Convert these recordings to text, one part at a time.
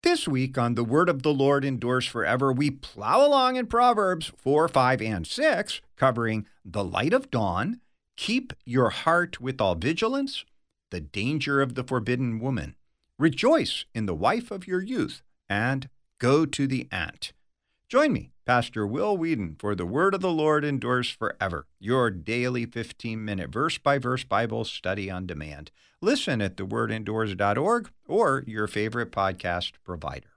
This week on The Word of the Lord Endures Forever, we plow along in Proverbs 4, 5, and 6, covering the light of dawn, keep your heart with all vigilance, the danger of the forbidden woman, rejoice in the wife of your youth, and go to the ant. Join me, Pastor Will Whedon, for The Word of the Lord Endures Forever, your daily 15-minute verse-by-verse Bible study on demand. Listen at thewordendures.org or your favorite podcast provider.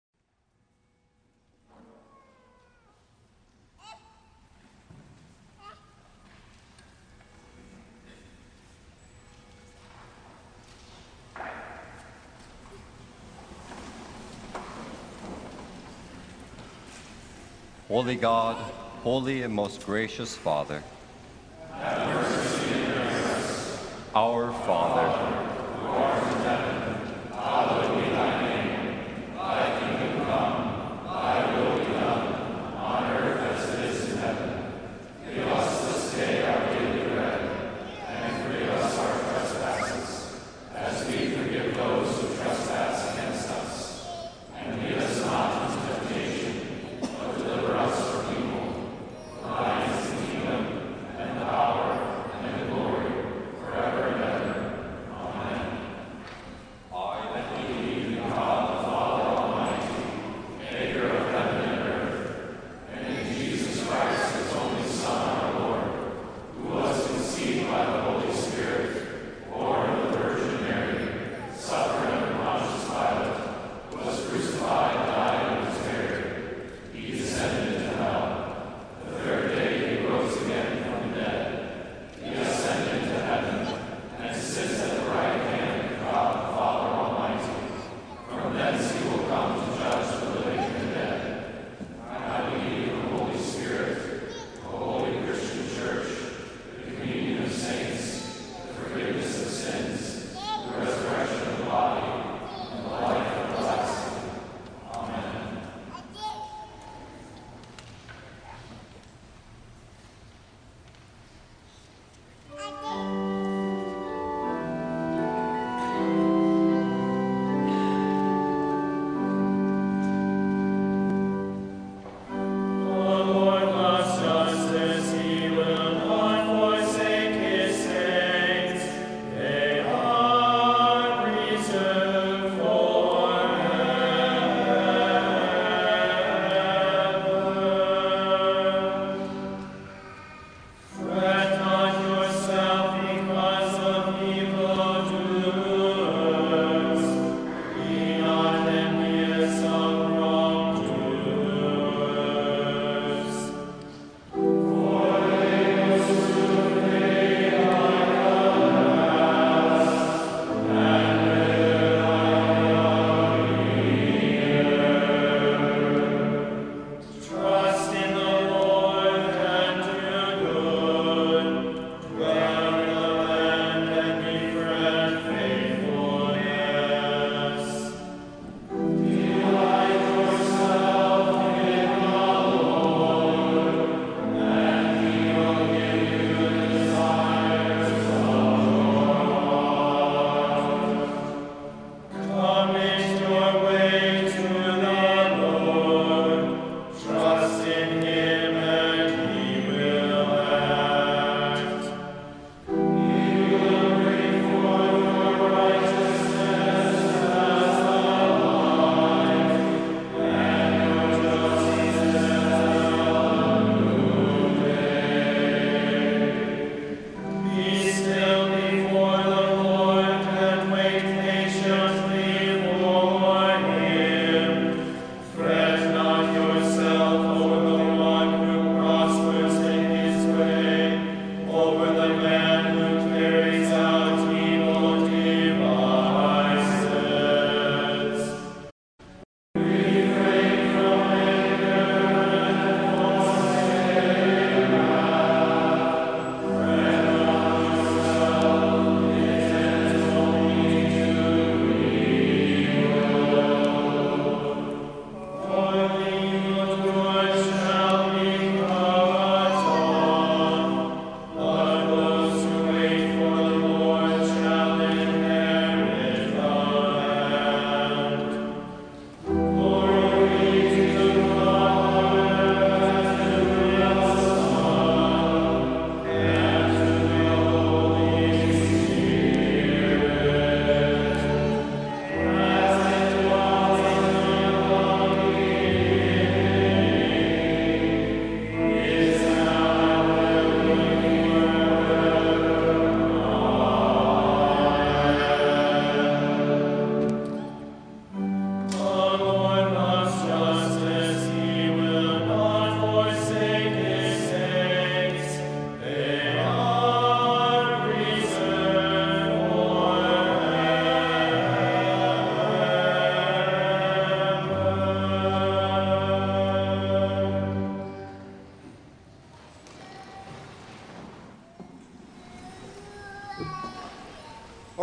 Holy God, holy and most gracious Father, have mercy on us. Our Father, who art in heaven, hallowed be thy name. Thy kingdom come, thy will be done, on earth as it is in heaven. Give us this day our daily bread, and forgive us our trespasses, as we forgive those who trespass against us. And lead us not into temptation, but deliver us from evil. For thine is the kingdom, and the power, and the glory, forever and ever. Amen. I believe in God the Father Almighty, maker of heaven and earth, and in Jesus Christ, his only Son, our Lord, who was conceived by the Holy Spirit, born of the Virgin Mary, suffered under Pontius Pilate, was crucified, died, and was buried. He descended into hell. The third day he rose again from the dead. He ascended into heaven, and sits at the right hand of God the Father Almighty. From thence he will come to judge the living and the dead. I believe in the Holy Spirit, the holy Christian Church, the communion of saints, the forgiveness of sins, the resurrection of the body, and the life everlasting. Amen.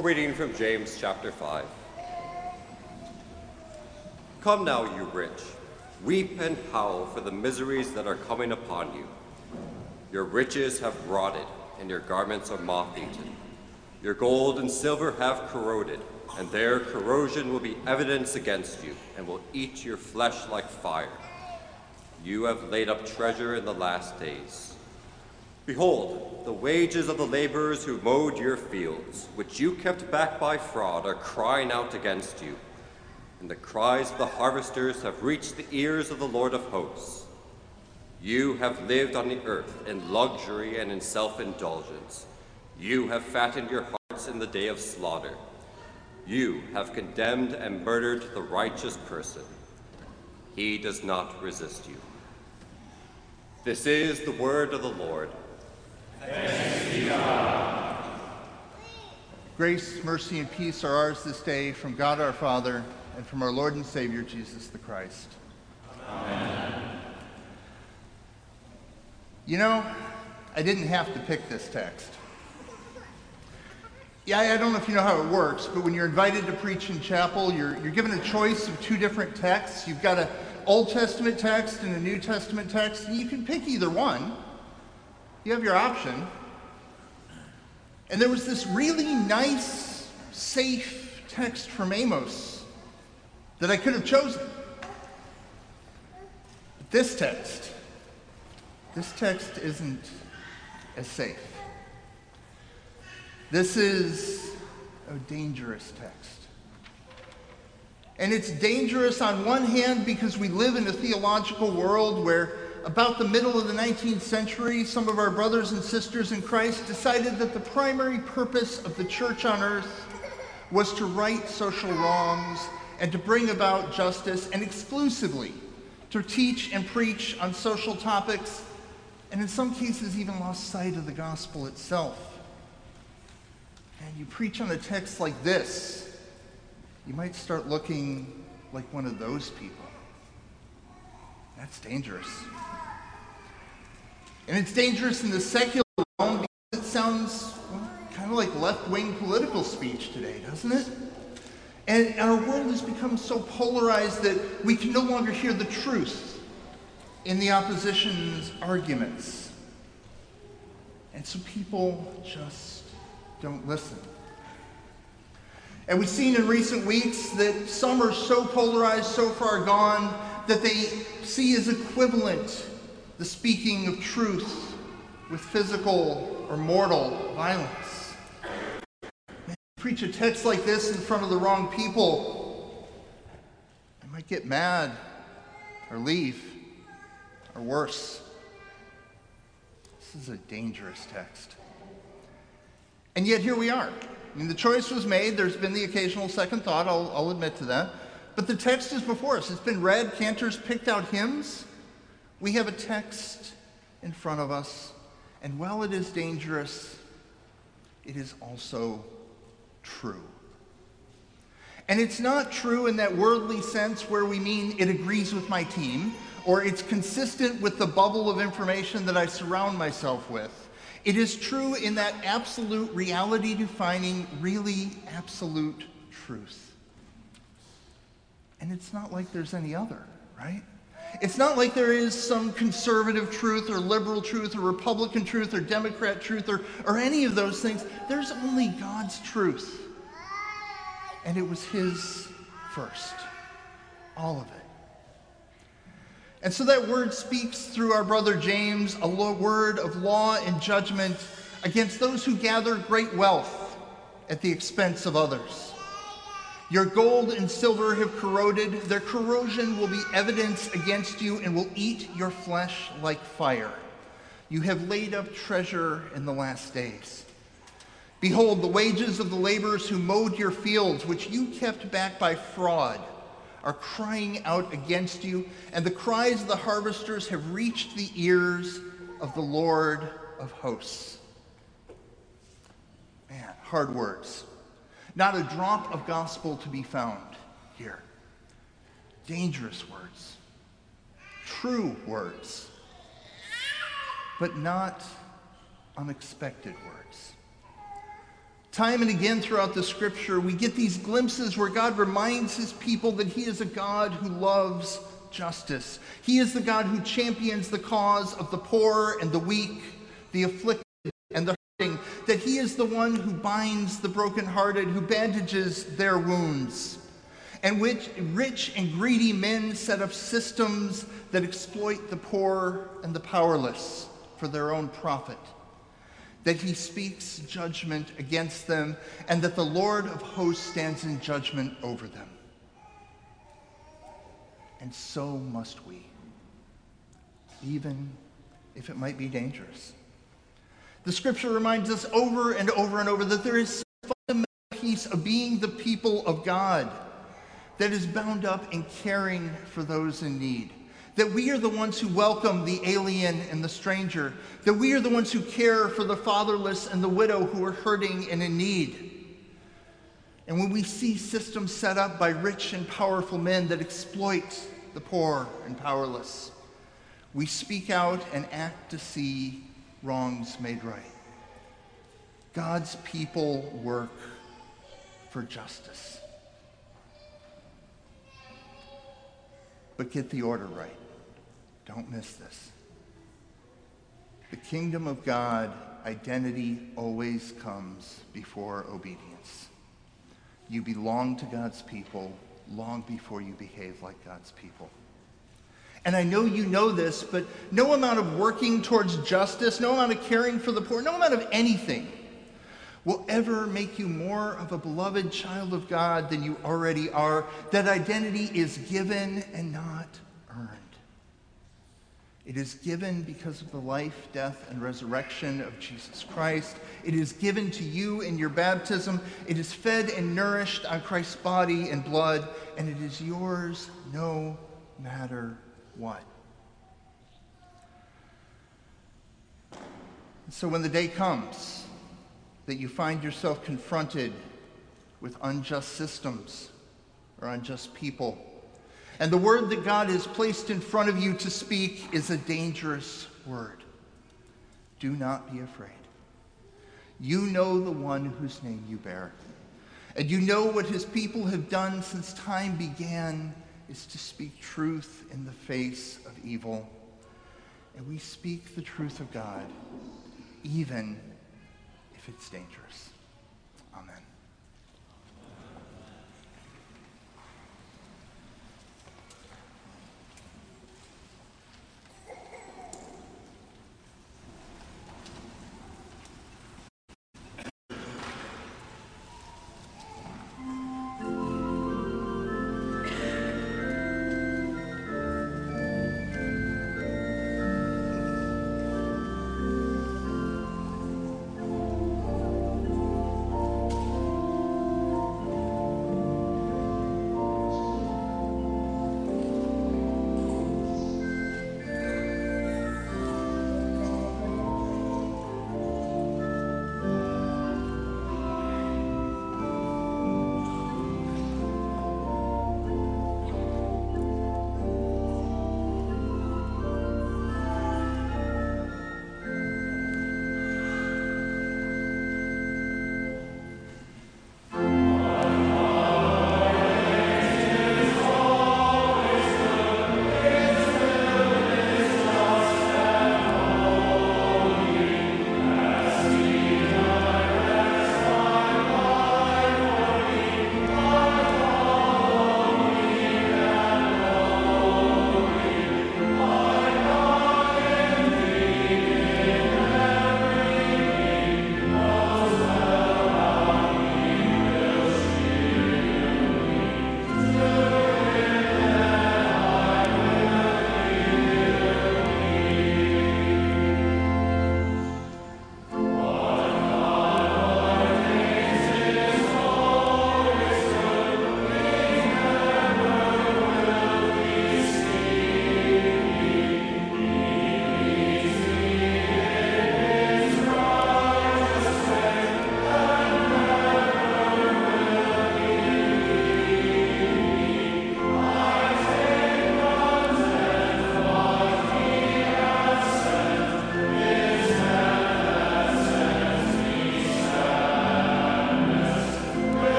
reading from James chapter 5. Come now, you rich, weep and howl for the miseries that are coming upon you. Your riches have rotted, and your garments are moth-eaten. Your gold and silver have corroded, and their corrosion will be evidence against you, and will eat your flesh like fire. You have laid up treasure in the last days. Behold, the wages of the laborers who mowed your fields, which you kept back by fraud, are crying out against you. And the cries of the harvesters have reached the ears of the Lord of hosts. You have lived on the earth in luxury and in self-indulgence. You have fattened your hearts in the day of slaughter. You have condemned and murdered the righteous person. He does not resist you. This is the word of the Lord. Thanks be to God. Grace, mercy, and peace are ours this day from God our Father and from our Lord and Savior, Jesus the Christ. Amen. You know, I didn't have to pick this text. Yeah, I don't know if you know how it works, but when you're invited to preach in chapel, you're given a choice of two different texts. You've got an Old Testament text and a New Testament text, and you can pick either one. You have your option. And there was this really nice, safe text from Amos that I could have chosen. But this text isn't as safe. This is a dangerous text. And it's dangerous on one hand because we live in a theological world where about the middle of the 19th century, some of our brothers and sisters in Christ decided that the primary purpose of the church on earth was to right social wrongs and to bring about justice, and exclusively to teach and preach on social topics, and in some cases even lost sight of the gospel itself. And you preach on a text like this, you might start looking like one of those people. That's dangerous. And it's dangerous in the secular realm because it sounds kind of like left-wing political speech today, doesn't it? And our world has become so polarized that we can no longer hear the truth in the opposition's arguments. And so people just don't listen. And we've seen in recent weeks that some are so polarized, so far gone, that they see as equivalent the speaking of truth with physical or mortal violence. Man, preach a text like this in front of the wrong people, they might get mad or leave, or worse. This is a dangerous text. And yet here we are. I mean, the choice was made. There's been the occasional second thought, I'll admit to that. But the text is before us. It's been read. Cantors picked out hymns. We have a text in front of us. And while it is dangerous, it is also true. And it's not true in that worldly sense where we mean it agrees with my team, or it's consistent with the bubble of information that I surround myself with. It is true in that absolute reality-defining, really absolute truth. And it's not like there's any other, right? It's not like there is some conservative truth or liberal truth or Republican truth or Democrat truth or any of those things. There's only God's truth. And it was His first. All of it. And so that word speaks through our brother James, a word of law and judgment against those who gather great wealth at the expense of others. Your gold and silver have corroded. Their corrosion will be evidence against you and will eat your flesh like fire. You have laid up treasure in the last days. Behold, the wages of the laborers who mowed your fields, which you kept back by fraud, are crying out against you, and the cries of the harvesters have reached the ears of the Lord of hosts. Man, hard words. Not a drop of gospel to be found here. Dangerous words. True words. But not unexpected words. Time and again throughout the scripture, we get these glimpses where God reminds his people that he is a God who loves justice. He is the God who champions the cause of the poor and the weak, the afflicted and the hurting, that he is the one who binds the brokenhearted, who bandages their wounds, and which rich and greedy men set up systems that exploit the poor and the powerless for their own profit, that he speaks judgment against them, and that the Lord of hosts stands in judgment over them. And so must we, even if it might be dangerous. The scripture reminds us over and over and over that there is a fundamental piece of being the people of God that is bound up in caring for those in need. That we are the ones who welcome the alien and the stranger. That we are the ones who care for the fatherless and the widow who are hurting and in need. And when we see systems set up by rich and powerful men that exploit the poor and powerless, we speak out and act to see wrongs made right. God's people work for justice. But get the order right. Don't miss this. The kingdom of God, identity always comes before obedience. You belong to God's people long before you behave like God's people. And I know you know this, but no amount of working towards justice, no amount of caring for the poor, no amount of anything will ever make you more of a beloved child of God than you already are. That identity is given and not earned. It is given because of the life, death, and resurrection of Jesus Christ. It is given to you in your baptism. It is fed and nourished on Christ's body and blood, and it is yours no matter what. So when the day comes that you find yourself confronted with unjust systems or unjust people, and the word that God has placed in front of you to speak is a dangerous word, do not be afraid. You know the one whose name you bear, and you know what his people have done since time began is to speak truth in the face of evil. And we speak the truth of God, even if it's dangerous. Amen.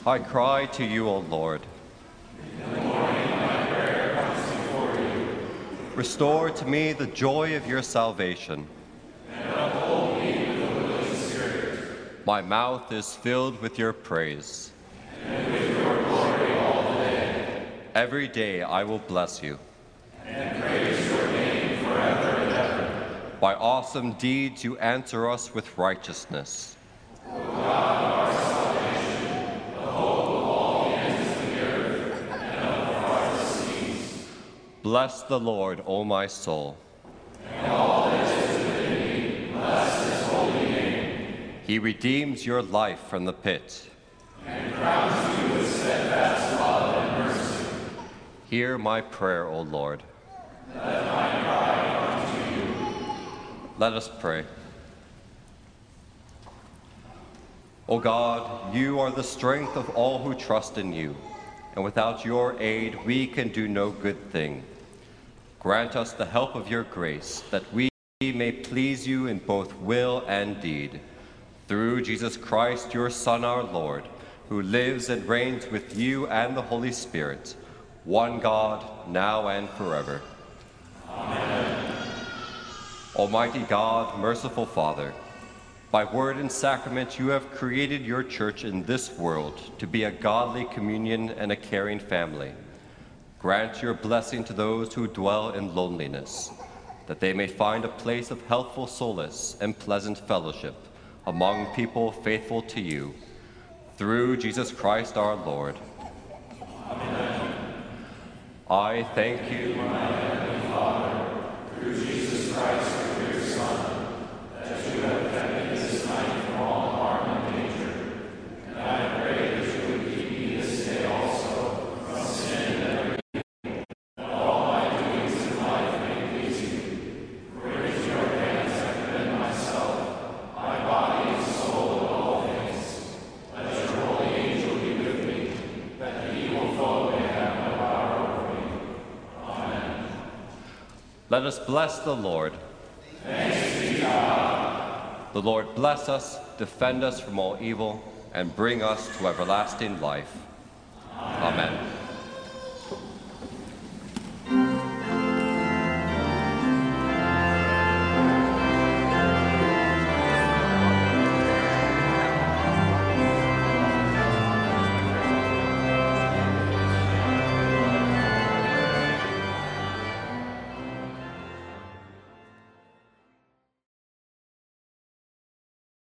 I cry to you, O Lord. In the morning my prayer comes before you. Restore to me the joy of your salvation. And uphold me with a willing spirit. My mouth is filled with your praise. And with your glory all the day. Every day I will bless you. And praise your name forever and ever. By awesome deeds you answer us with righteousness. O God, our salvation, the hope of all the ends of the earth and of the farthest seas. Bless the Lord, O my soul. And all that is within me, bless his holy name. He redeems your life from the pit. And crowns you with steadfast love and mercy. Hear my prayer, O Lord. Let my cry come to you. Let us pray. O God, you are the strength of all who trust in you, and without your aid we can do no good thing. Grant us the help of your grace, that we may please you in both will and deed. Through Jesus Christ, your Son, our Lord, who lives and reigns with you and the Holy Spirit, one God, now and forever. Amen. Almighty God, merciful Father, by word and sacrament you have created your church in this world to be a godly communion and a caring family. Grant your blessing to those who dwell in loneliness, that they may find a place of healthful solace and pleasant fellowship among people faithful to you. Through Jesus Christ our Lord. Amen. I thank you, my Heavenly Father, through Jesus Christ, your dear Son, that you have kept me this night from all harm and danger. And I pray that you would keep me this day also from sin and every evil, that all my doings in life may please you. For into your hands I commend myself, my body and soul and all things. Let your holy angel be with me, that the evil foe may have no power over me. Amen. let us bless the Lord. Thanks be to God. The Lord bless us, defend us from all evil, and bring us to everlasting life. Amen.